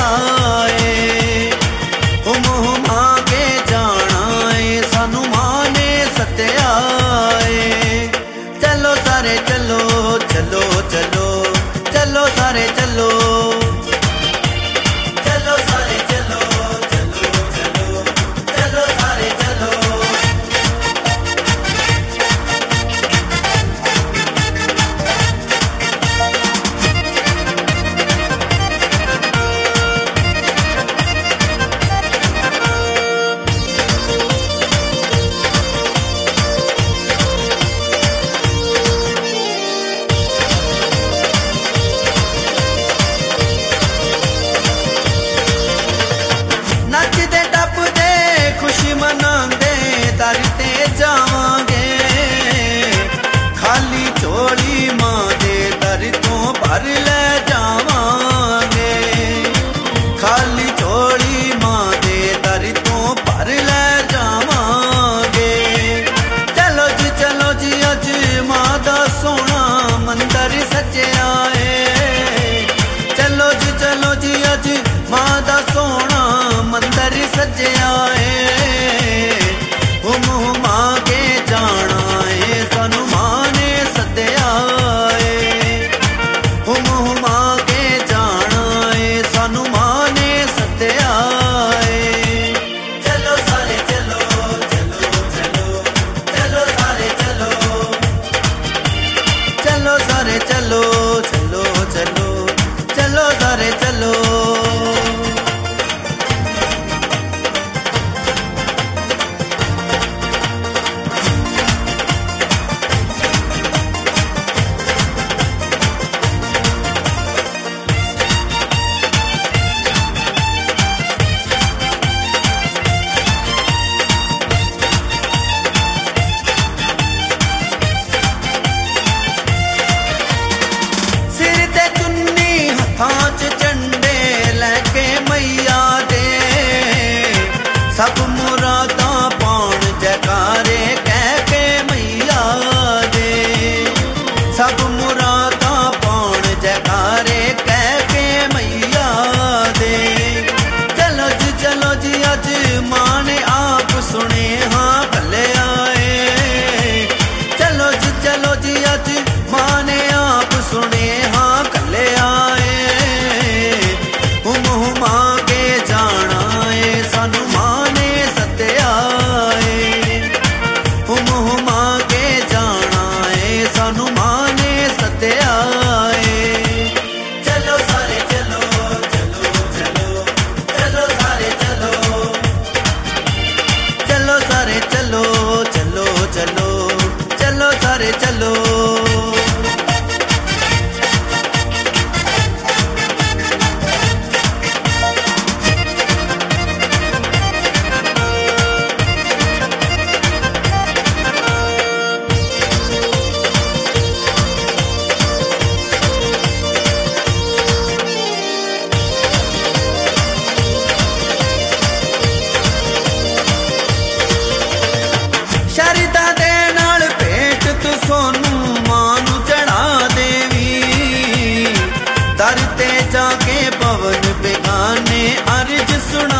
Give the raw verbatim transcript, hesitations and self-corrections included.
आए। ओ मोह मांगे जाना है सानू मां ने सत्या है। चलो सारे चलो चलो चलो चलो सारे चलो चलो सारे चलो चलो चलो चलो सारे चलो। नचदे टपदे खुशी मनांदे दर ते जावांगे। खाली झोली मां दे दर तो भर ले जावांगे। खाली झोली मां दे दर तो भर ले जावांगे। चलो जी चलो जी अज मां दा सोना मंदिर सजया है। चलो जी चलो जी अज मां दा सोना मंदिर सजया है। ओ मोह मांगे जाना है सानू मां ने सद्या है। ओ मोह मांगे जाना है सानू मां ने सद्या है। चलो सारे चलो चलो चलो चलो सारे चलो चलो सारे चलो चलो चलो चलो सारे चलो। हाथ झंडे लैके मैया दे सब मुरादा पाउण जयकारे कह के मैया दे। सब मुरादा पाउण जयकारे कह के मैया दे। चलो जी चलो जी अज मां ने आप सुने हाँ कले आए। चलो जी चलो जी अज मां ने आप सुने हाँ कले आए। मोह मांगे जाना है सानू मां ने सत्या है। मोह मांगे जाना है सानू मां ने सत्या है। चलो सारे चलो चलो चलो चलो सारे चलो चलो सारे चलो चलो चलो चलो सारे चलो। शरदा दे नाल भेंट तू सोनू मां नू चढ़ा देवी। दर ते जाके पवन बेगाने अर्ज सुना